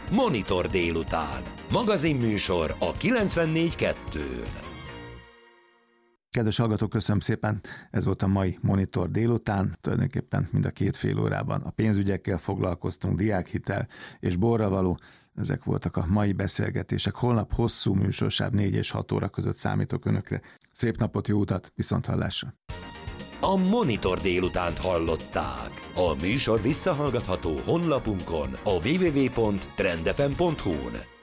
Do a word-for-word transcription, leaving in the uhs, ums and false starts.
Monitor délután. Magazinműsor a kilencvennégy kettőn. Kedves hallgatók, köszönöm szépen, ez volt a mai Monitor délután. Tulajdonképpen mind a két fél órában a pénzügyekkel foglalkoztunk, diákhitel és borravaló. Ezek voltak a mai beszélgetések. Holnap hosszú műsorsáv négy és hat óra között számítok önökre. Szép napot, jó utat, viszonthallásra! A Monitor délutánt hallották. A műsor visszahallgatható honlapunkon a double-u double-u double-u pont trend f m pont h u-n.